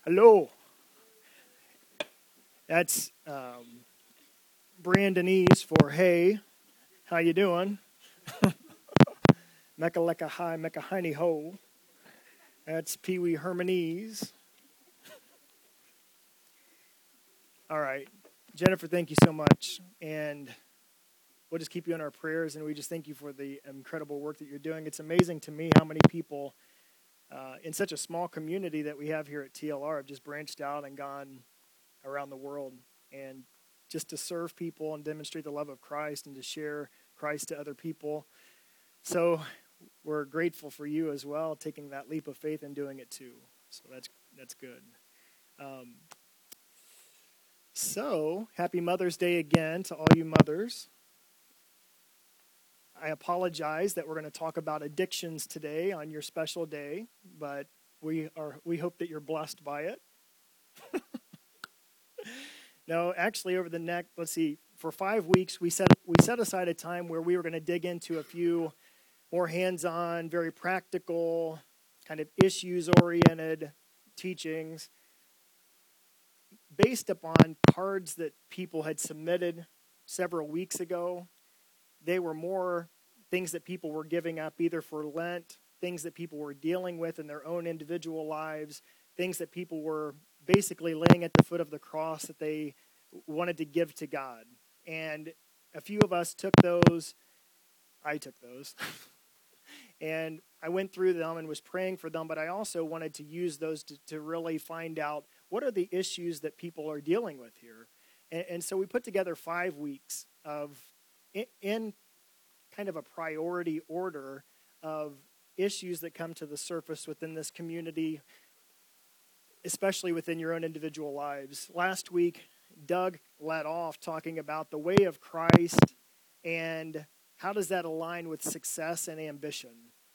Hello. That's Brandonese for hey. How you doing? Mecca lecca hi, mecca hiney ho. That's Pee Wee Hermanese. All right. Jennifer, thank you so much. And we'll just keep you in our prayers, and we just thank you for the incredible work that you're doing. It's amazing to me how many people in such a small community that we have here at TLR have just branched out and gone around the world and just to serve people and demonstrate the love of Christ and to share Christ to other people. So we're grateful for you as well, taking that leap of faith and doing it too. So that's good. So happy Mother's Day again to all you mothers. I apologize that we're going to talk about addictions today on your special day, but we hope that you're blessed by it. No, actually, over the next, for 5 weeks, we set aside a time where we were going to dig into a few more hands-on, very practical, kind of issues-oriented teachings based upon cards that people had submitted several weeks ago. They were more things that people were giving up either for Lent, things that people were dealing with in their own individual lives, things that people were basically laying at the foot of the cross that they wanted to give to God. And a few of us took those. I took those. And I went through them and was praying for them, but I also wanted to use those to really find out what are the issues that people are dealing with here. And so we put together 5 weeks of, in kind of a priority order of issues that come to the surface within this community, especially within your own individual lives. Last week, Doug led off talking about the way of Christ and how does that align with success and ambition.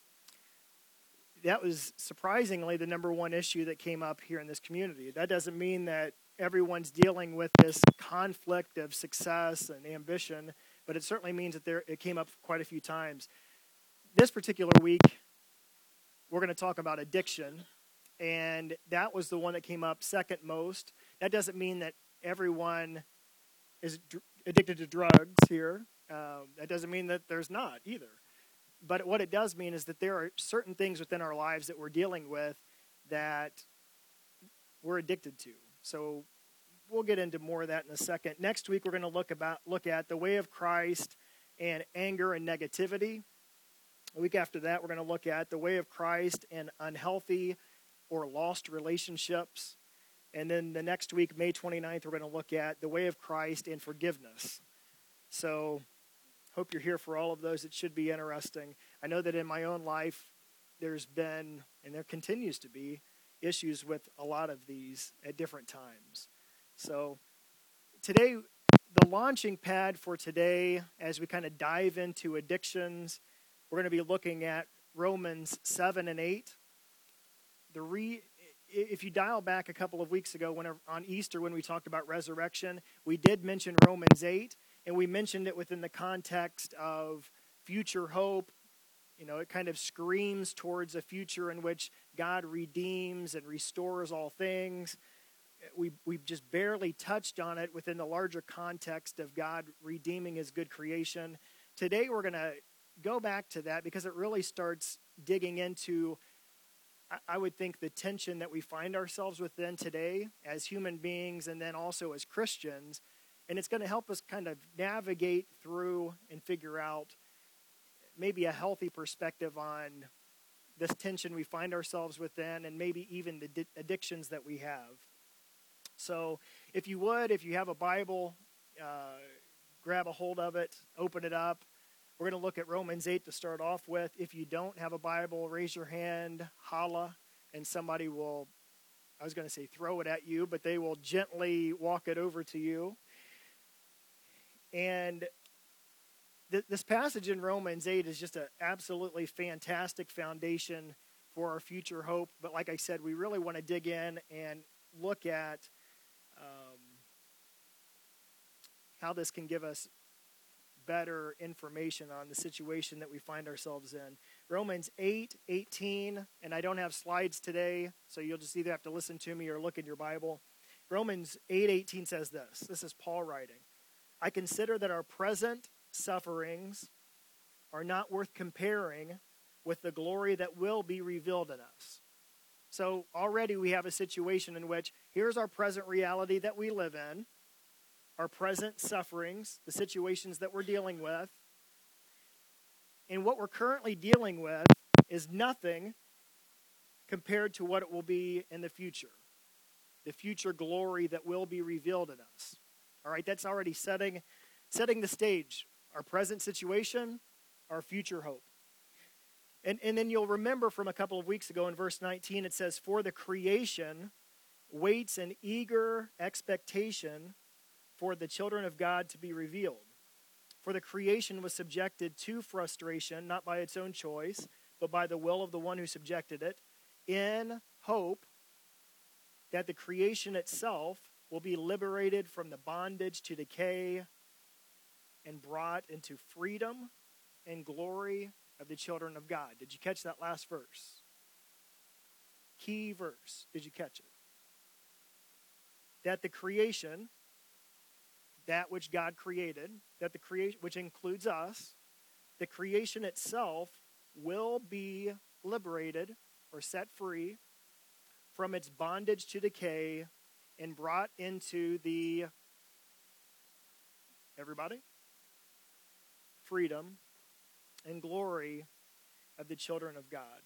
That was surprisingly the number one issue that came up here in this community. That doesn't mean that everyone's dealing with this conflict of success and ambition, but it certainly means that it came up quite a few times. This particular week, we're going to talk about addiction, and that was the one that came up second most. That doesn't mean that everyone is addicted to drugs here. That doesn't mean that there's not either. But what it does mean is that there are certain things within our lives that we're dealing with that we're addicted to. So we'll get into more of that in a second. Next week, we're going to look at the way of Christ and anger and negativity. A week after that, we're going to look at the way of Christ and unhealthy or lost relationships. And then the next week, May 29th, we're going to look at the way of Christ and forgiveness. So hope you're here for all of those. It should be interesting. I know that in my own life, there's been, and there continues to be, issues with a lot of these at different times. So today, the launching pad for today, as we kind of dive into addictions, we're going to be looking at Romans 7 and 8. If you dial back a couple of weeks ago, on Easter when we talked about resurrection, we did mention Romans 8, and we mentioned it within the context of future hope. You know, it kind of screams towards a future in which God redeems and restores all things. We've just barely touched on it within the larger context of God redeeming his good creation. Today we're going to go back to that because it really starts digging into, I would think, the tension that we find ourselves within today as human beings and then also as Christians. And it's going to help us kind of navigate through and figure out maybe a healthy perspective on this tension we find ourselves within and maybe even the addictions that we have. So if you have a Bible, grab a hold of it, open it up. We're going to look at Romans 8 to start off with. If you don't have a Bible, raise your hand, holla, and somebody will, I was going to say throw it at you, but they will gently walk it over to you. And this passage in Romans 8 is just an absolutely fantastic foundation for our future hope. But like I said, we really want to dig in and look at how this can give us better information on the situation that we find ourselves in. Romans 8:18, and I don't have slides today, so you'll just either have to listen to me or look in your Bible. Romans 8:18 says this. This is Paul writing. I consider that our present sufferings are not worth comparing with the glory that will be revealed in us. So already we have a situation in which here's our present reality that we live in, our present sufferings, the situations that we're dealing with. And what we're currently dealing with is nothing compared to what it will be in the future glory that will be revealed in us. All right, that's already setting the stage. Our present situation, our future hope. And then you'll remember from a couple of weeks ago in verse 19, it says, for the creation waits in eager expectation for the children of God to be revealed. For the creation was subjected to frustration, not by its own choice, but by the will of the one who subjected it, in hope that the creation itself will be liberated from the bondage to decay and brought into freedom and glory of the children of God. Did you catch that last verse? Key verse. Did you catch it? That the creation, that which God created, which includes us, the creation itself will be liberated or set free from its bondage to decay and brought into the, everybody? Freedom and glory of the children of God.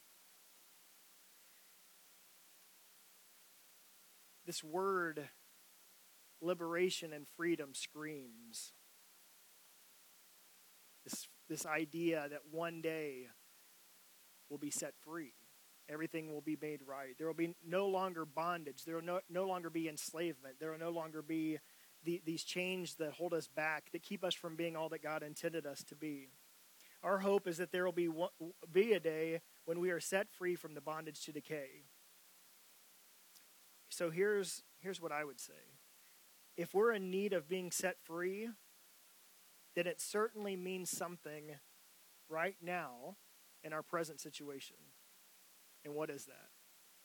This word, liberation and freedom, screams this idea that one day we'll be set free. Everything will be made right. There will be no longer bondage. There will no longer be enslavement. There will no longer be these chains that hold us back, that keep us from being all that God intended us to be. Our hope is that there will be a day when we are set free from the bondage to decay. So here's what I would say. If we're in need of being set free, then it certainly means something right now in our present situation. And what is that?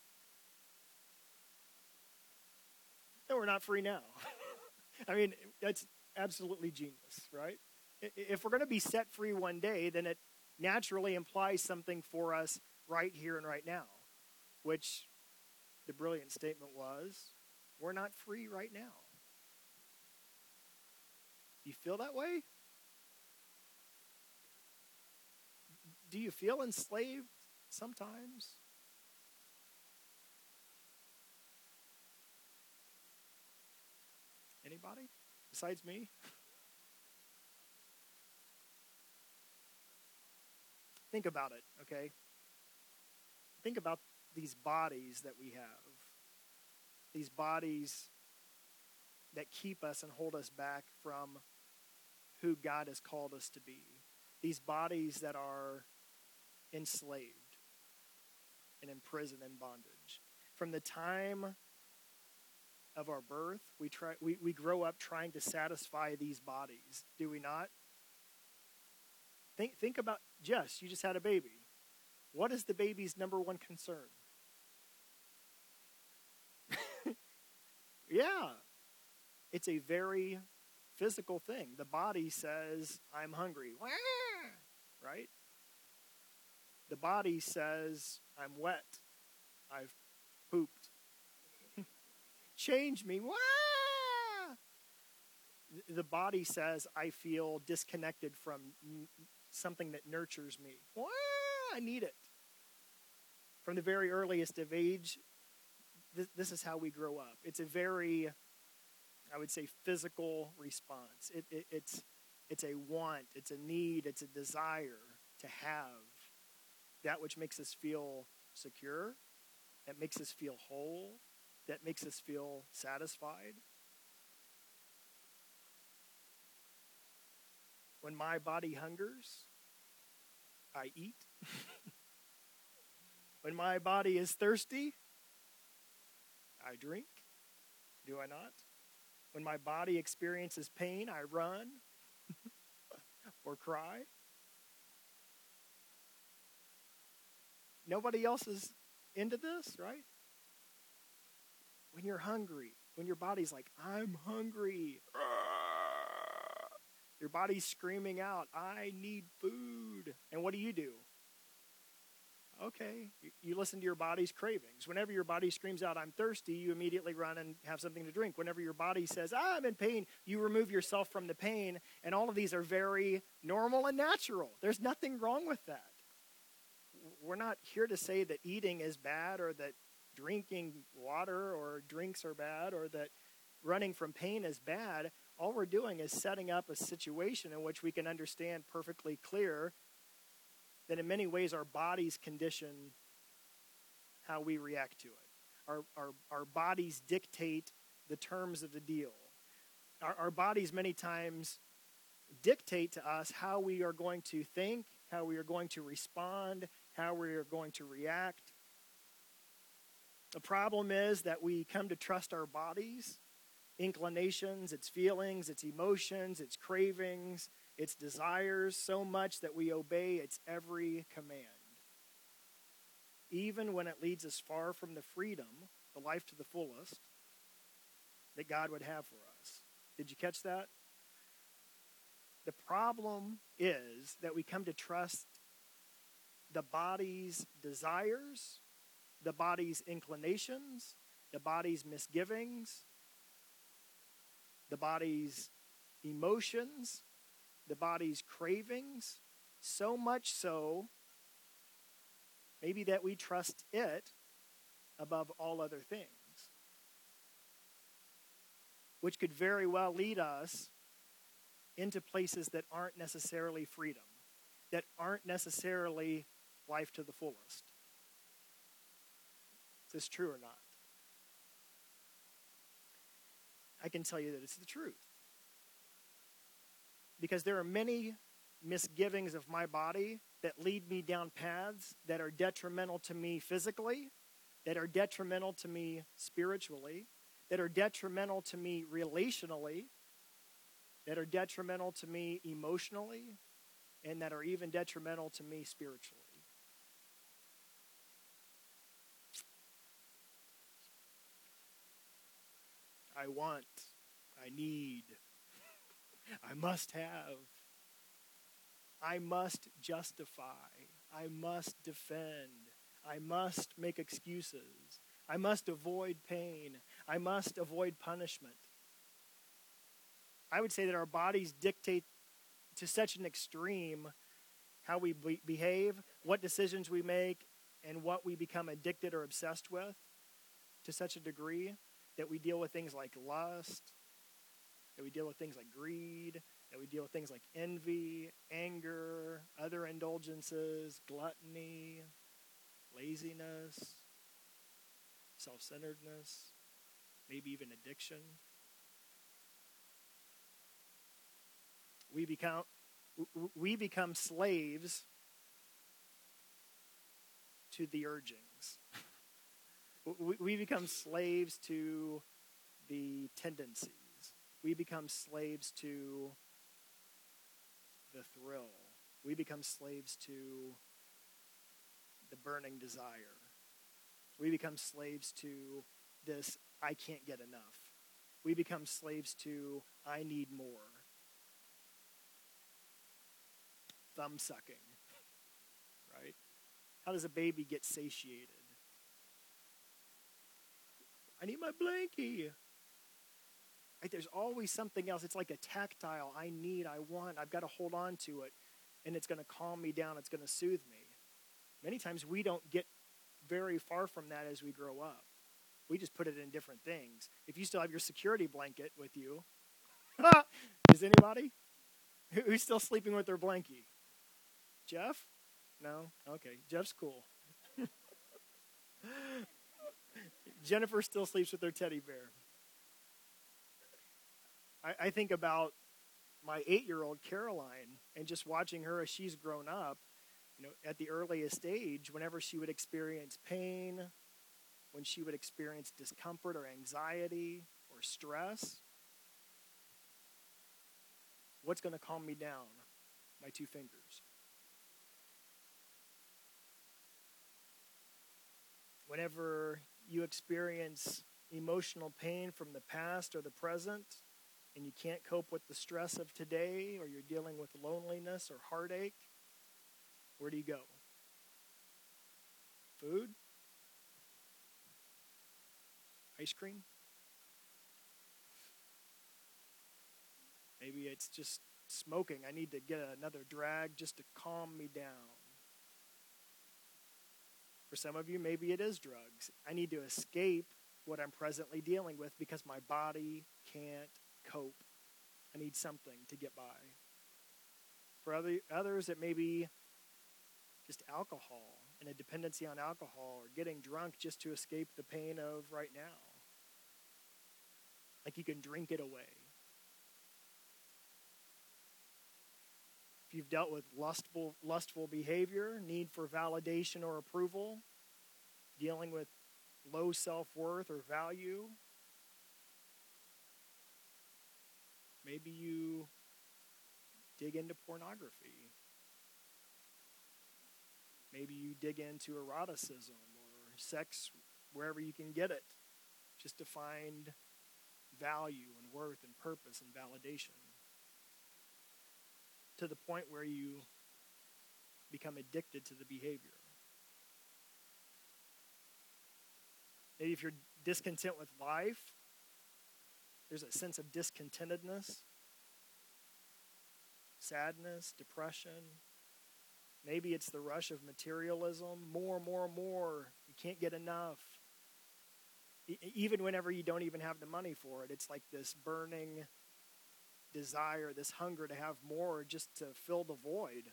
No, we're not free now. I mean, that's absolutely genius, right? If we're going to be set free one day, then it naturally implies something for us right here and right now, which the brilliant statement was, we're not free right now. Do you feel that way? Do you feel enslaved sometimes? Anybody besides me? Think about it, okay? Think about these bodies that we have. These bodies that keep us and hold us back from who God has called us to be. These bodies that are enslaved and imprisoned in bondage. From the time of our birth, we grow up trying to satisfy these bodies, do we not? Think about Jess, you just had a baby. What is the baby's number one concern? Yeah, it's a very physical thing. The body says, I'm hungry, right? The body says, I'm wet, I've pooped. Change me. The body says, I feel disconnected from something that nurtures me. I need it. From the very earliest of age, this is how we grow up. It's a very, I would say, physical response. It's a want, it's a need, it's a desire to have that which makes us feel secure, that makes us feel whole, that makes us feel satisfied. When my body hungers, I eat. When my body is thirsty, I drink. Do I not? When my body experiences pain, I run or cry. Nobody else is into this, right? When you're hungry, when your body's like, I'm hungry. Your body's screaming out, I need food. And what do? Okay, you listen to your body's cravings. Whenever your body screams out, I'm thirsty, you immediately run and have something to drink. Whenever your body says, I'm in pain, you remove yourself from the pain. And all of these are very normal and natural. There's nothing wrong with that. We're not here to say that eating is bad or that drinking water or drinks are bad or that running from pain is bad. All we're doing is setting up a situation in which we can understand perfectly clear that in many ways our bodies condition how we react to it. Our bodies dictate the terms of the deal. Our bodies many times dictate to us how we are going to think, how we are going to respond, how we are going to react. The problem is that we come to trust our bodies, inclinations, its feelings, its emotions, its cravings, its desires so much that we obey its every command. Even when it leads us far from the freedom, the life to the fullest, that God would have for us. Did you catch that? The problem is that we come to trust the body's desires, the body's inclinations, the body's misgivings, the body's emotions, the body's cravings, so much so, maybe that we trust it above all other things, which could very well lead us into places that aren't necessarily freedom, that aren't necessarily life to the fullest. Is this true or not? I can tell you that it's the truth. Because there are many misgivings of my body that lead me down paths that are detrimental to me physically, that are detrimental to me spiritually, that are detrimental to me relationally, that are detrimental to me emotionally, and that are even detrimental to me spiritually. I want, I need, I must have, I must justify, I must defend, I must make excuses, I must avoid pain, I must avoid punishment. I would say that our bodies dictate to such an extreme how we behave, what decisions we make, and what we become addicted or obsessed with to such a degree that we deal with things like lust, that we deal with things like greed, that we deal with things like envy, anger, other indulgences, gluttony, laziness, self-centeredness, maybe even addiction. We become slaves to the urgings. We become slaves to the tendencies. We become slaves to the thrill. We become slaves to the burning desire. We become slaves to this, I can't get enough. We become slaves to, I need more. Thumb sucking, right? How does a baby get satiated? I need my blankie. Right? There's always something else. It's like a tactile. I need, I want. I've got to hold on to it, and it's going to calm me down. It's going to soothe me. Many times we don't get very far from that as we grow up. We just put it in different things. If you still have your security blanket with you, is anybody? Who's still sleeping with their blankie? Jeff? No? Okay. Jeff's cool. Jennifer still sleeps with her teddy bear. I think about my 8-year-old Caroline and just watching her as she's grown up, at the earliest age, whenever she would experience pain, when she would experience discomfort or anxiety or stress, what's going to calm me down? My 2 fingers. Whenever you experience emotional pain from the past or the present, and you can't cope with the stress of today, or you're dealing with loneliness or heartache, where do you go? Food? Ice cream? Maybe it's just smoking. I need to get another drag just to calm me down. For some of you, maybe it is drugs. I need to escape what I'm presently dealing with because my body can't cope. I need something to get by. For others, it may be just alcohol and a dependency on alcohol, or getting drunk just to escape the pain of right now. Like you can drink it away. If you've dealt with lustful behavior, need for validation or approval, dealing with low self-worth or value, maybe you dig into pornography. Maybe you dig into eroticism or sex wherever you can get it, just to find value and worth and purpose and validation, to the point where you become addicted to the behavior. Maybe if you're discontent with life, there's a sense of discontentedness, sadness, depression. Maybe it's the rush of materialism, more. You can't get enough. Even whenever you don't even have the money for it, it's like this burning desire, this hunger to have more just to fill the void.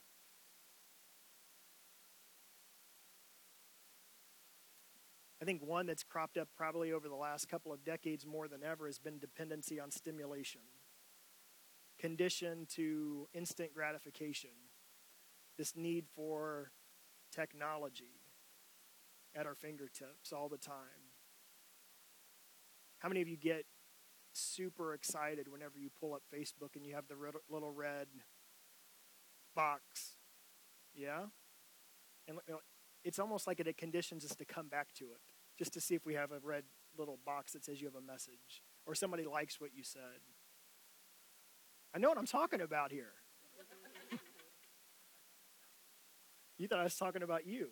I think one that's cropped up probably over the last couple of decades more than ever has been dependency on stimulation, conditioned to instant gratification, this need for technology at our fingertips all the time. How many of you get super excited whenever you pull up Facebook and you have the little red box? Yeah? And it's almost like it conditions us to come back to it, just to see if we have a red little box that says you have a message, or somebody likes what you said. I know what I'm talking about here. You thought I was talking about you.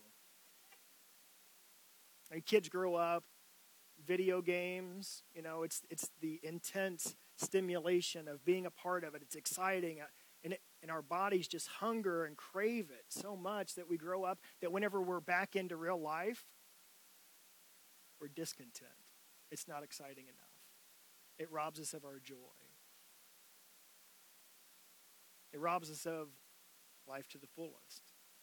And kids grow up, video games, it's the intense stimulation of being a part of it. It's exciting, and our bodies just hunger and crave it so much that we grow up that whenever we're back into real life, we're discontent. It's not exciting enough. It robs us of our joy. It robs us of life to the fullest.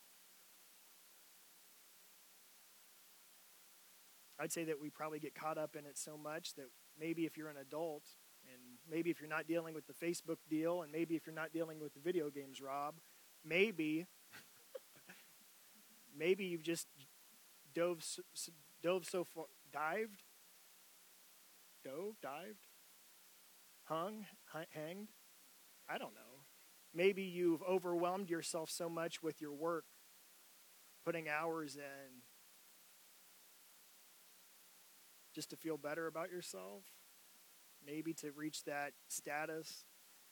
I'd say that we probably get caught up in it so much that maybe if you're an adult, and maybe if you're not dealing with the Facebook deal, and maybe if you're not dealing with the video games, Rob, maybe you've just dived, hanged, I don't know. Maybe you've overwhelmed yourself so much with your work, putting hours in, just to feel better about yourself, maybe to reach that status.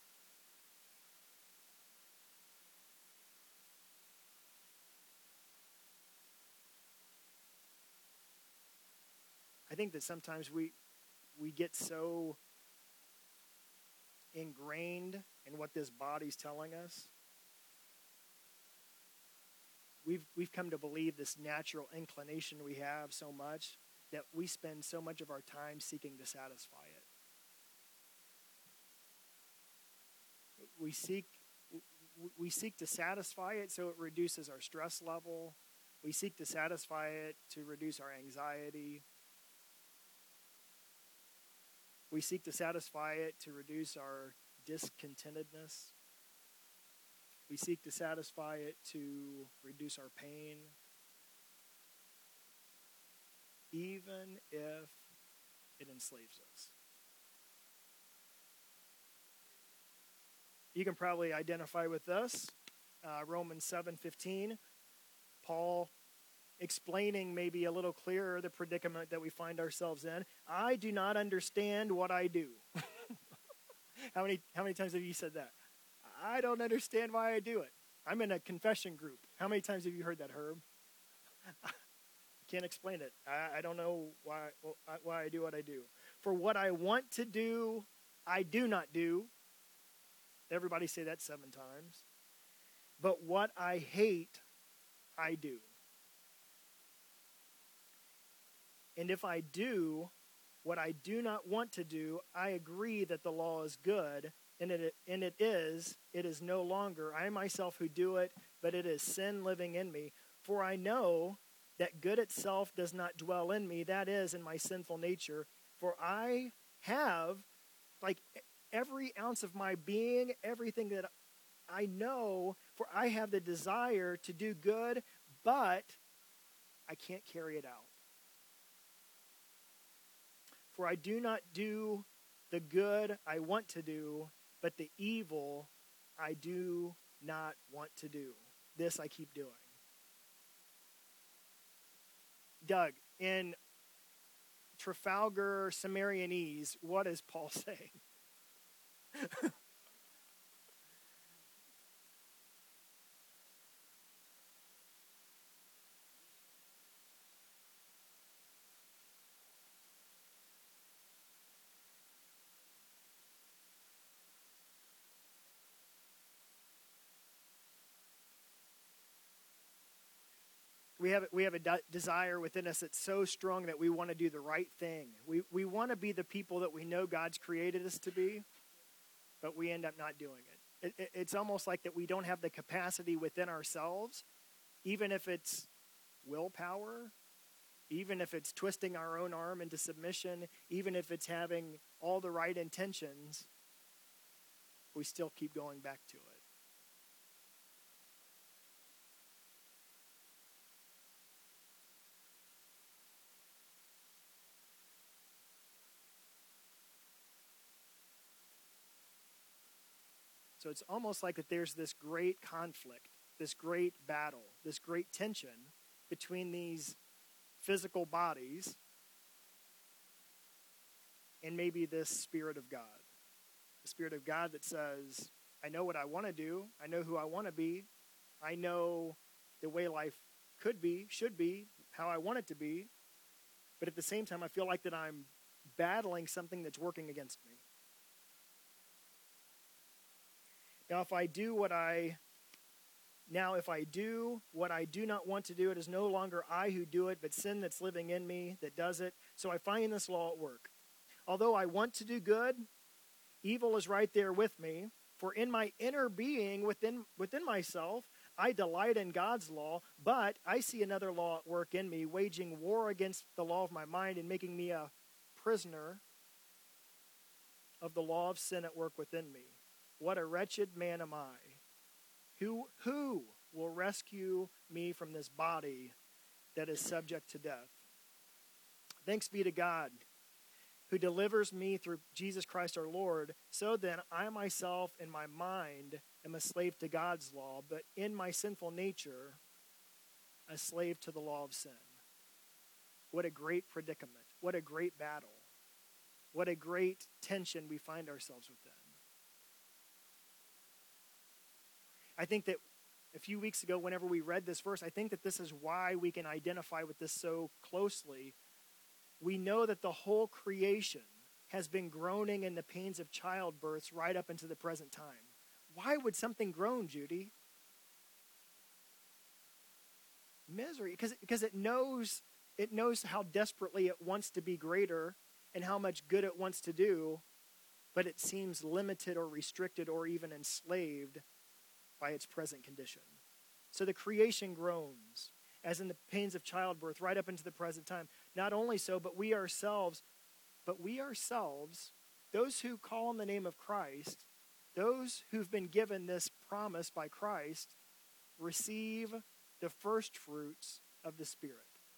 I think that sometimes we get so ingrained in what this body's telling us. We've come to believe this natural inclination we have so much that we spend so much of our time seeking to satisfy it. We seek to satisfy it so it reduces our stress level. We seek to satisfy it to reduce our anxiety. We seek to satisfy it to reduce our discontentedness. We seek to satisfy it to reduce our pain, even if it enslaves us. You can probably identify with this. Romans 7:15. Paul explaining maybe a little clearer the predicament that we find ourselves in. I do not understand what I do. How many times have you said that? I don't understand why I do it. I'm in a confession group. How many times have you heard that, Herb? I can't explain it. I don't know why I do what I do. For what I want to do, I do not do. Everybody say that 7 times. But what I hate, I do. And if I do what I do not want to do, I agree that the law is good, and it is no longer I myself who do it, but it is sin living in me. For I know that good itself does not dwell in me, that is, in my sinful nature. For I have, like every ounce of my being, everything that I know, for I have the desire to do good, but I can't carry it out. For I do not do the good I want to do, but the evil I do not want to do. This I keep doing. Doug, in Trafalgar Samarianese, what is Paul saying? We have a desire within us that's so strong that we want to do the right thing. We want to be the people that we know God's created us to be, but we end up not doing it. It's almost like that we don't have the capacity within ourselves, even if it's willpower, even if it's twisting our own arm into submission, even if it's having all the right intentions, we still keep going back to it. So it's almost like that there's this great conflict, this great battle, this great tension between these physical bodies and maybe this Spirit of God. The Spirit of God that says, I know what I want to do. I know who I want to be. I know the way life could be, should be, how I want it to be. But at the same time, I feel like that I'm battling something that's working against me. Now, if I do what I do not want to do, it is no longer I who do it, but sin that's living in me that does it. So I find this law at work. Although I want to do good, evil is right there with me. For in my inner being, within myself, I delight in God's law, but I see another law at work in me, waging war against the law of my mind and making me a prisoner of the law of sin at work within me. What a wretched man am I. Who will rescue me from this body that is subject to death? Thanks be to God, who delivers me through Jesus Christ our Lord. So then, I myself in my mind am a slave to God's law, but in my sinful nature, a slave to the law of sin. What a great predicament. What a great battle. What a great tension we find ourselves within. I think that a few weeks ago, whenever we read this verse, I think that this is why we can identify with this so closely. We know that the whole creation has been groaning in the pains of childbirth right up into the present time. Why would something groan, Judy? Misery, because it knows how desperately it wants to be greater and how much good it wants to do, but it seems limited or restricted or even enslaved by its present condition. So the creation groans, as in the pains of childbirth, right up into the present time. Not only so, but we ourselves, those who call on the name of Christ, those who've been given this promise by Christ, receive the first fruits of the Spirit.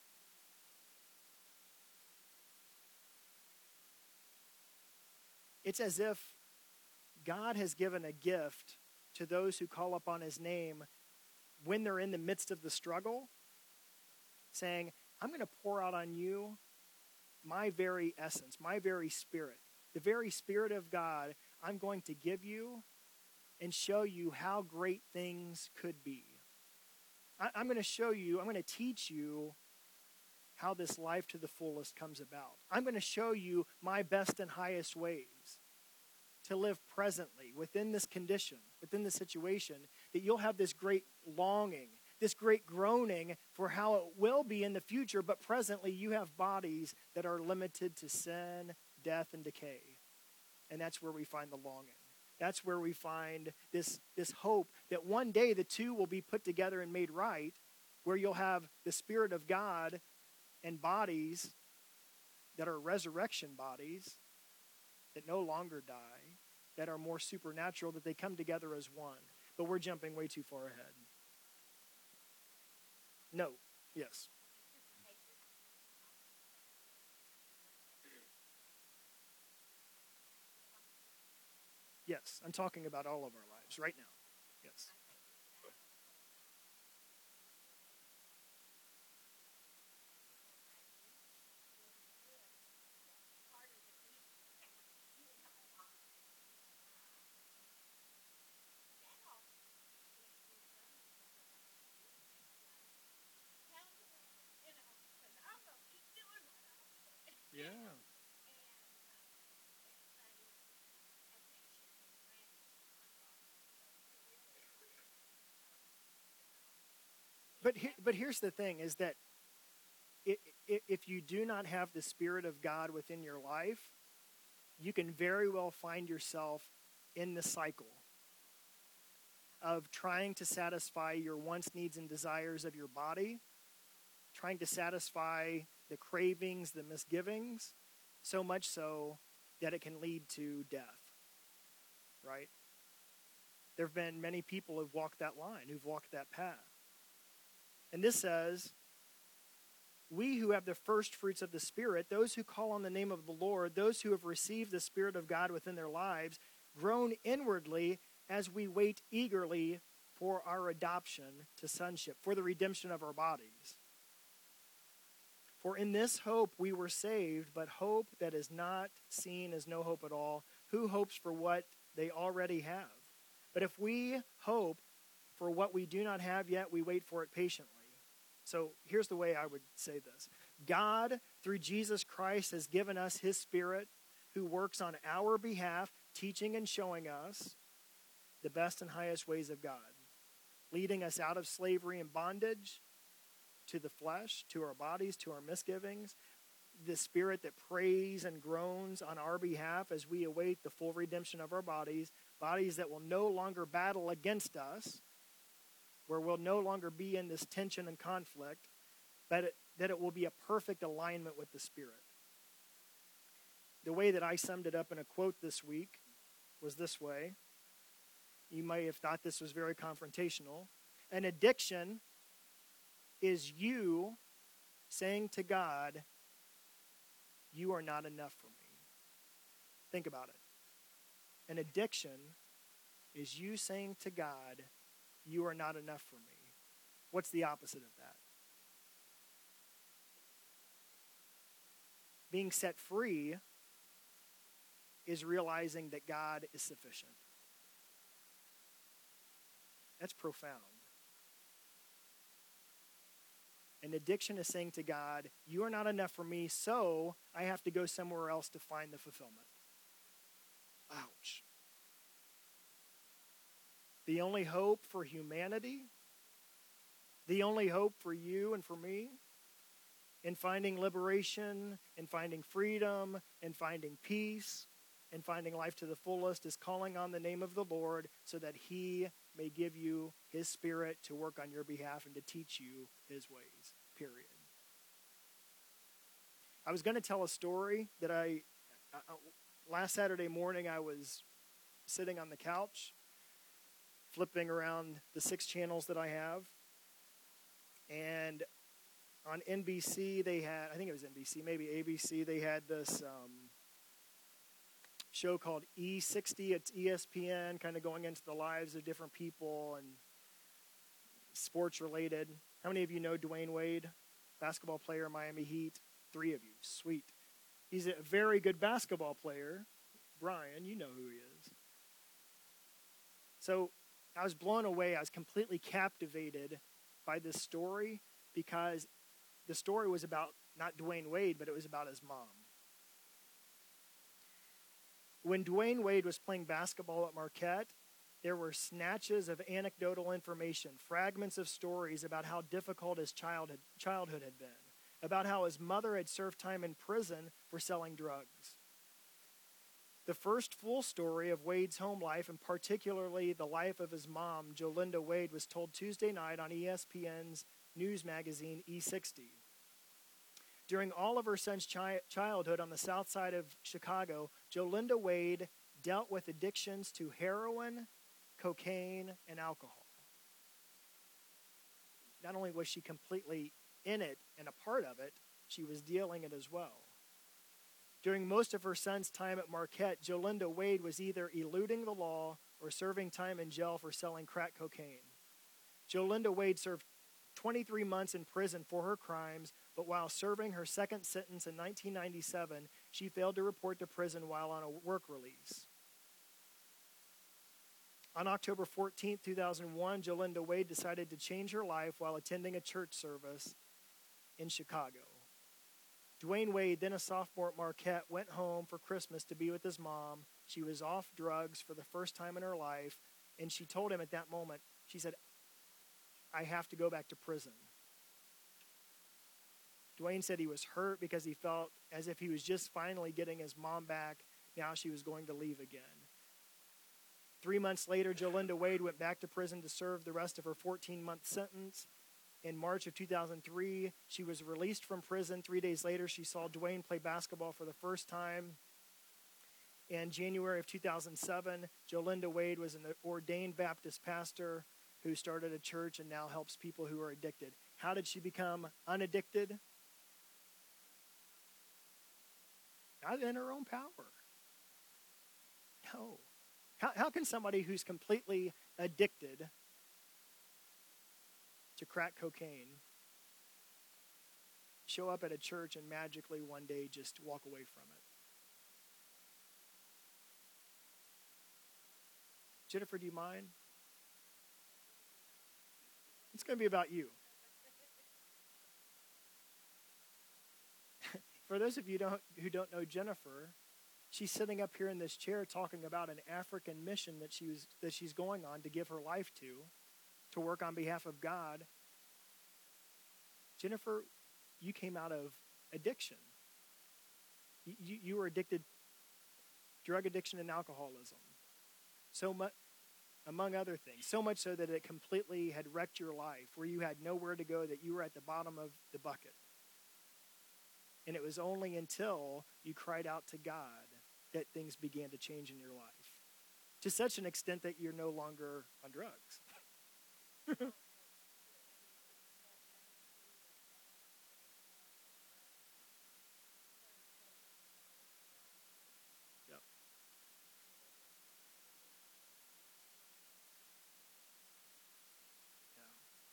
It's as if God has given a gift to those who call upon his name when they're in the midst of the struggle, saying, I'm going to pour out on you my very essence, my very spirit. The very Spirit of God I'm going to give you and show you how great things could be. I'm going to show you, I'm going to teach you how this life to the fullest comes about. I'm going to show you my best and highest ways to live presently within this condition, within this situation, that you'll have this great longing, this great groaning for how it will be in the future, but presently you have bodies that are limited to sin, death, and decay. And that's where we find the longing. That's where we find this hope that one day the two will be put together and made right, where you'll have the Spirit of God and bodies that are resurrection bodies that no longer die, that are more supernatural, that they come together as one. But we're jumping way too far ahead. No. Yes. Yes, I'm talking about all of our lives right now. Yes. Yeah. But here's the thing, is that if you do not have the Spirit of God within your life, you can very well find yourself in the cycle of trying to satisfy your wants, needs, and desires of your body, trying to satisfy the cravings, the misgivings, so much so that it can lead to death, right? There have been many people who've walked that line, who've walked that path. And this says, we who have the first fruits of the Spirit, those who call on the name of the Lord, those who have received the Spirit of God within their lives, groan inwardly as we wait eagerly for our adoption to sonship, for the redemption of our bodies. For in this hope we were saved, but hope that is not seen is no hope at all. Who hopes for what they already have? But if we hope for what we do not have yet, we wait for it patiently. So here's the way I would say this. God, through Jesus Christ, has given us his Spirit who works on our behalf, teaching and showing us the best and highest ways of God, leading us out of slavery and bondage to the flesh, to our bodies, to our misgivings, the Spirit that prays and groans on our behalf as we await the full redemption of our bodies, bodies that will no longer battle against us, where we'll no longer be in this tension and conflict, but that it will be a perfect alignment with the Spirit. The way that I summed it up in a quote this week was this way. You might have thought this was very confrontational. An addiction is you saying to God, you are not enough for me. Think about it. An addiction is you saying to God, you are not enough for me. What's the opposite of that? Being set free is realizing that God is sufficient. That's profound. An addiction is saying to God, you are not enough for me, so I have to go somewhere else to find the fulfillment. Ouch. The only hope for humanity, the only hope for you and for me in finding liberation, in finding freedom, in finding peace, in finding life to the fullest is calling on the name of the Lord so that he may give you his Spirit to work on your behalf and to teach you his ways, period. I was going to tell a story that last Saturday morning I was sitting on the couch, flipping around the 6 channels that I have. And on NBC, they had, I think it was NBC, maybe ABC, they had this show called E60. It's ESPN, kind of going into the lives of different people and sports related. How many of you know Dwayne Wade? basketball player, Miami Heat. 3 of you. Sweet. He's a very good basketball player. Brian, you know who he is. So I was blown away. I was completely captivated by this story because the story was about not Dwayne Wade, but it was about his mom. When Dwayne Wade was playing basketball at Marquette, there were snatches of anecdotal information, fragments of stories about how difficult his childhood had been, about how his mother had served time in prison for selling drugs. The first full story of Wade's home life, and particularly the life of his mom, Jolinda Wade, was told Tuesday night on ESPN's news magazine E60. During all of her son's childhood on the south side of Chicago, Jolinda Wade dealt with addictions to heroin, cocaine, and alcohol. Not only was she completely in it and a part of it, she was dealing it as well. During most of her son's time at Marquette, Jolinda Wade was either eluding the law or serving time in jail for selling crack cocaine. Jolinda Wade served 23 months in prison for her crimes, but while serving her second sentence in 1997, she failed to report to prison while on a work release. On October 14, 2001, Jolinda Wade decided to change her life while attending a church service in Chicago. Dwayne Wade, then a sophomore at Marquette, went home for Christmas to be with his mom. She was off drugs for the first time in her life, and she told him at that moment, she said, "I have to go back to prison." Dwayne said he was hurt because he felt as if he was just finally getting his mom back. Now she was going to leave again. 3 months later, Jolinda Wade went back to prison to serve the rest of her 14-month sentence. In March of 2003, she was released from prison. 3 days later, she saw Dwayne play basketball for the first time. In January of 2007, Jolinda Wade was an ordained Baptist pastor who started a church and now helps people who are addicted. How did she become unaddicted? Not in her own power. No. How can somebody who's completely addicted to crack cocaine show up at a church and magically one day just walk away from it? Jennifer, do you mind? It's going to be about you. For those of you who don't know Jennifer, she's sitting up here in this chair talking about an African mission that she's going on to give her life to work on behalf of God. Jennifer, you came out of addiction. You were addicted, drug addiction and alcoholism. So much, among other things. So much so that it completely had wrecked your life, where you had nowhere to go, that you were at the bottom of the bucket. And it was only until you cried out to God that things began to change in your life, to such an extent that you're no longer on drugs. Yep. Yeah.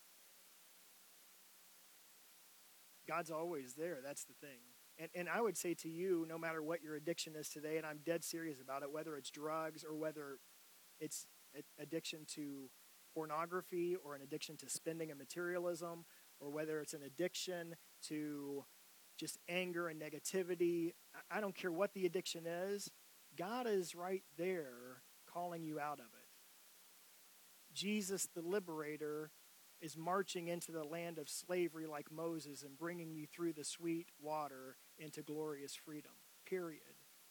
God's always there. That's the thing. And I would say to you, no matter what your addiction is today, and I'm dead serious about it, whether it's drugs or whether it's addiction to pornography or an addiction to spending and materialism, or whether it's an addiction to just anger and negativity, I don't care what the addiction is, God is right there calling you out of it. Jesus, the liberator, is marching into the land of slavery like Moses and bringing you through the sweet water into glorious freedom, period.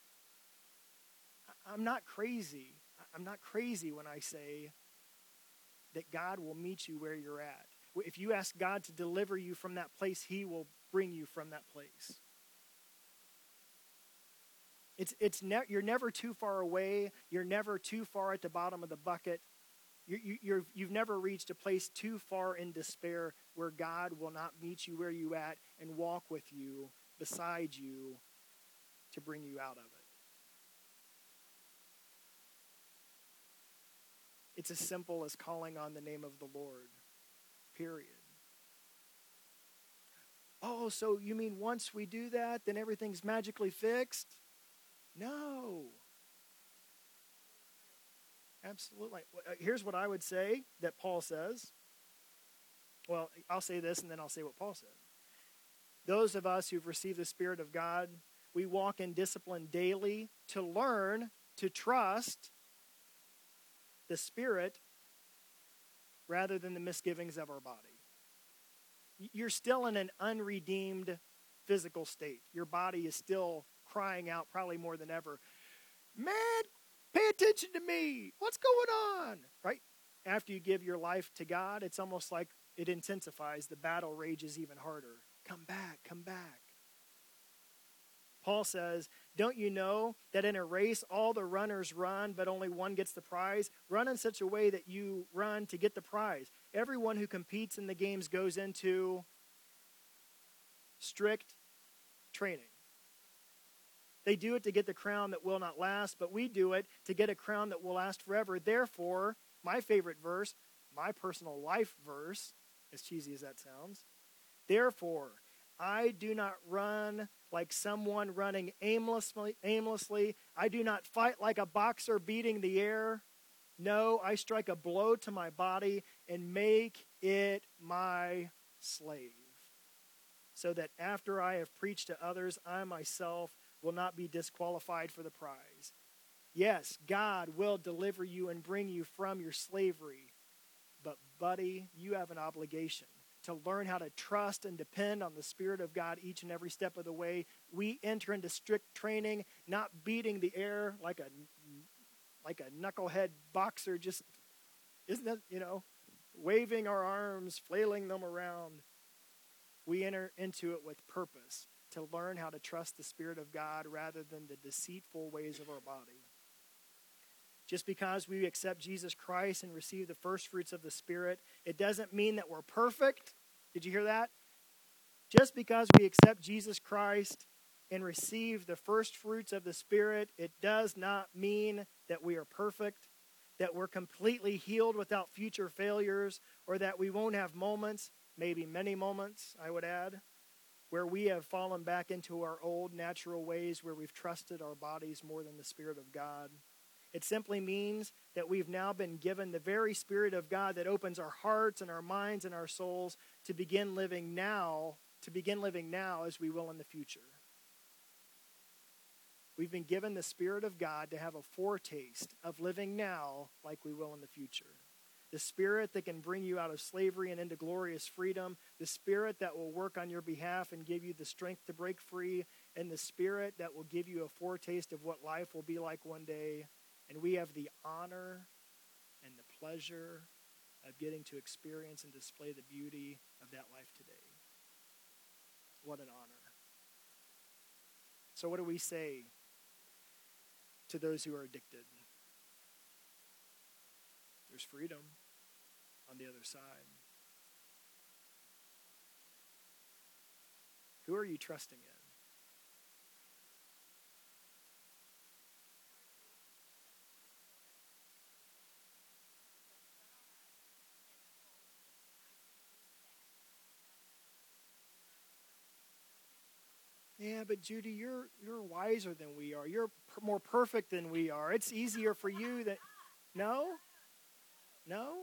I'm not crazy. I'm not crazy when I say that God will meet you where you're at. If you ask God to deliver you from that place, he will bring you from that place. You're never too far away. You're never too far at the bottom of the bucket. You've never reached a place too far in despair where God will not meet you where you at and walk with you, beside you, to bring you out of it. It's as simple as calling on the name of the Lord, period. Oh, so you mean once we do that, then everything's magically fixed? No. Absolutely. Here's what I would say that Paul says. Well, I'll say this and then I'll say what Paul said. Those of us who've received the Spirit of God, we walk in discipline daily to learn to trust the Spirit rather than the misgivings of our body. You're still in an unredeemed physical state. Your body is still crying out probably more than ever, man, pay attention to me. What's going on? Right? After you give your life to God, it's almost like it intensifies. The battle rages even harder. Come back, come back. Paul says, don't you know that in a race all the runners run, but only one gets the prize? Run in such a way that you run to get the prize. Everyone who competes in the games goes into strict training. They do it to get the crown that will not last, but we do it to get a crown that will last forever. Therefore, my favorite verse, my personal life verse, as cheesy as that sounds, therefore, I do not run like someone running aimlessly. I do not fight like a boxer beating the air. No, I strike a blow to my body and make it my slave, so that after I have preached to others, I myself will not be disqualified for the prize. Yes, God will deliver you and bring you from your slavery. But, buddy, you have an obligation to learn how to trust and depend on the Spirit of God each and every step of the way. We enter into strict training, not beating the air like a knucklehead boxer, just, isn't that, waving our arms, flailing them around. We enter into it with purpose to learn how to trust the Spirit of God rather than the deceitful ways of our body. Just because we accept Jesus Christ and receive the first fruits of the Spirit, it doesn't mean that we're perfect. Did you hear that? Just because we accept Jesus Christ and receive the first fruits of the Spirit, it does not mean that we are perfect, that we're completely healed without future failures, or that we won't have moments, maybe many moments, I would add, where we have fallen back into our old natural ways, where we've trusted our bodies more than the Spirit of God. It simply means that we've now been given the very Spirit of God that opens our hearts and our minds and our souls to begin living now as we will in the future. We've been given the Spirit of God to have a foretaste of living now like we will in the future. The Spirit that can bring you out of slavery and into glorious freedom, the Spirit that will work on your behalf and give you the strength to break free, and the Spirit that will give you a foretaste of what life will be like one day. And we have the honor and the pleasure of getting to experience and display the beauty of that life today. What an honor. So what do we say to those who are addicted? There's freedom on the other side. Who are you trusting in? Yeah, but Judy, you're wiser than we are. You're more perfect than we are. It's easier for you than... No? No?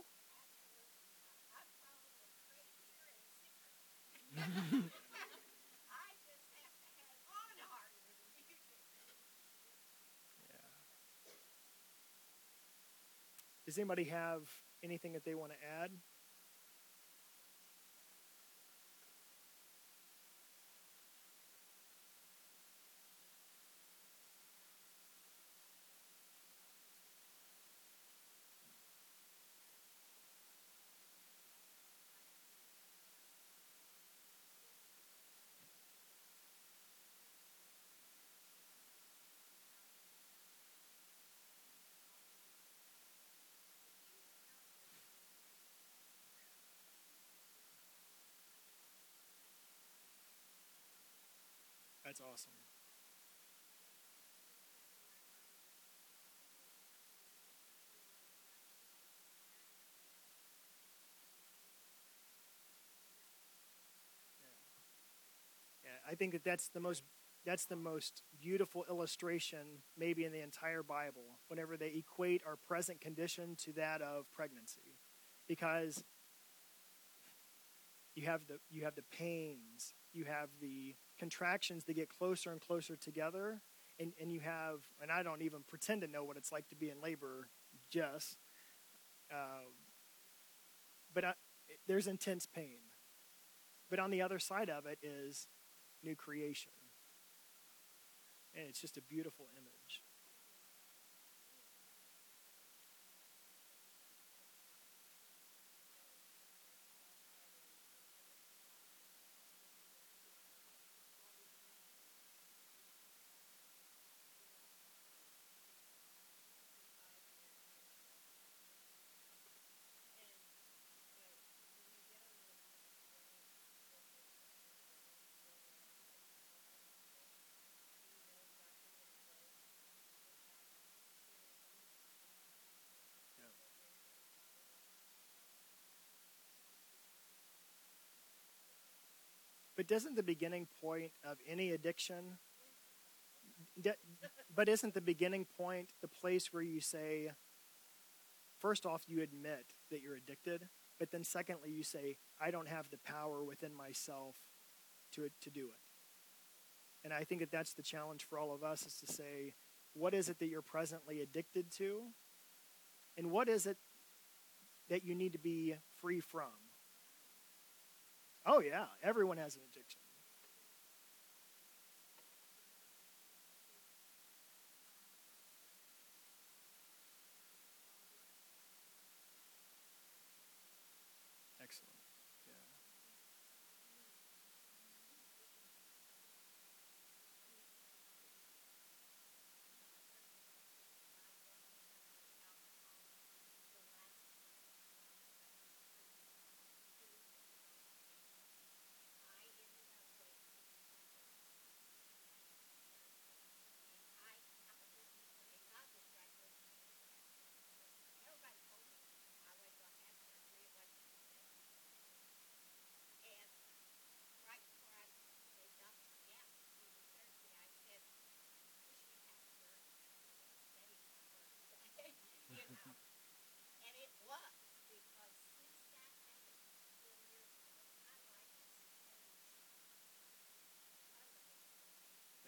Does anybody have anything that they want to add? That's awesome. I think that's the most beautiful illustration maybe in the entire Bible, whenever they equate our present condition to that of pregnancy. Because you have the pains, you have the contractions that get closer and closer together, and you have, and I don't even pretend to know what it's like to be in labor, Jess, but there's intense pain. But on the other side of it is new creation. And it's just a beautiful image. Yeah. But doesn't the beginning point of any addiction, but isn't the beginning point the place where you say, first off, you admit that you're addicted, but then secondly, you say, I don't have the power within myself to do it. And I think that that's the challenge for all of us, is to say, what is it that you're presently addicted to? And what is it that you need to be free from? Oh, yeah, everyone has an addiction. Excellent. Yeah. Yeah.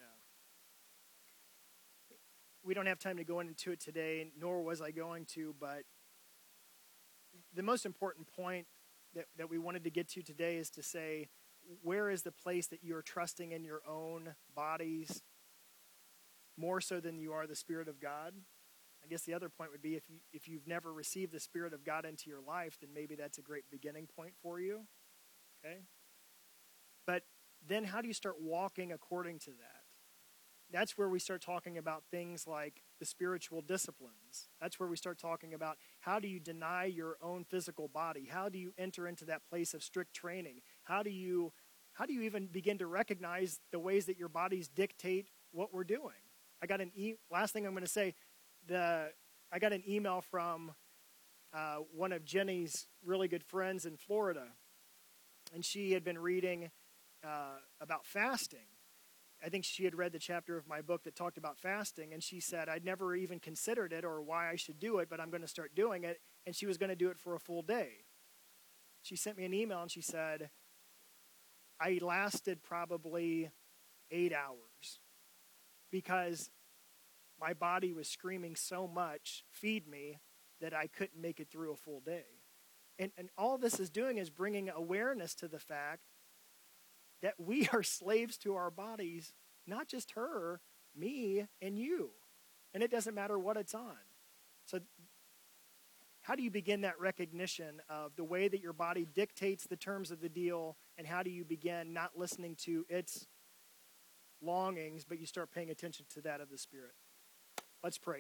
We don't have time to go into it today, nor was I going to, but the most important point that we wanted to get to today is to say, where is the place that you're trusting in your own bodies more so than you are the Spirit of God? I guess the other point would be, if you've never received the Spirit of God into your life, then maybe that's a great beginning point for you. Okay? But then how do you start walking according to that? That's where we start talking about things like the spiritual disciplines. That's where we start talking about, how do you deny your own physical body? How do you enter into that place of strict training? How do you even begin to recognize the ways that your bodies dictate what we're doing? Last thing I'm going to say, I got an email from one of Jenny's really good friends in Florida, and she had been reading about fasting. I think she had read the chapter of my book that talked about fasting, and she said, I'd never even considered it or why I should do it, but I'm going to start doing it, and she was going to do it for a full day. She sent me an email, and she said, I lasted probably 8 hours because my body was screaming so much, feed me, that I couldn't make it through a full day. And all this is doing is bringing awareness to the fact that we are slaves to our bodies, not just her, me, and you. And it doesn't matter what it's on. So how do you begin that recognition of the way that your body dictates the terms of the deal, and how do you begin not listening to its longings, but you start paying attention to that of the Spirit? Let's pray.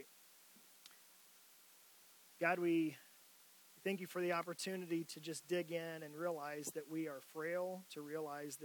God, we thank you for the opportunity to just dig in and realize that we are frail, to realize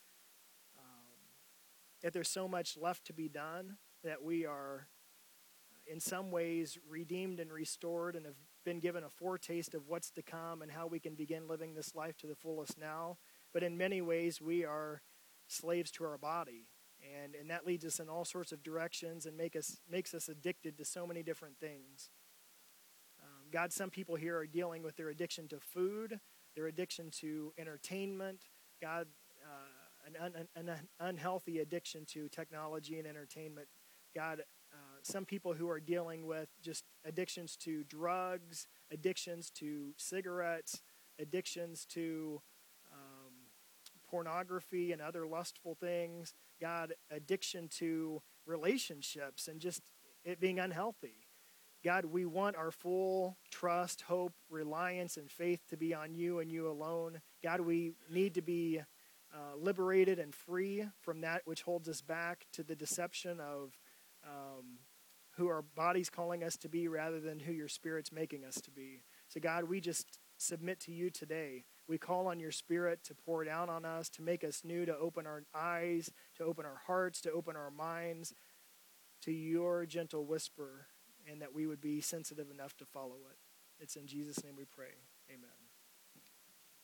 that there's so much left to be done, that we are in some ways redeemed and restored and have been given a foretaste of what's to come and how we can begin living this life to the fullest now. But in many ways, we are slaves to our body. And that leads us in all sorts of directions and makes us addicted to so many different things. God, some people here are dealing with their addiction to food, their addiction to entertainment. God, an unhealthy addiction to technology and entertainment. God, some people who are dealing with just addictions to drugs, addictions to cigarettes, addictions to pornography and other lustful things. God, addiction to relationships and just it being unhealthy. God, we want our full trust, hope, reliance, and faith to be on you and you alone. God, we need to be liberated and free from that which holds us back to the deception of who our body's calling us to be rather than who your Spirit's making us to be. So God, we just submit to you today. We call on your Spirit to pour down on us, to make us new, to open our eyes, to open our hearts, to open our minds to your gentle whisper, and that we would be sensitive enough to follow it. It's in Jesus' name we pray. Amen.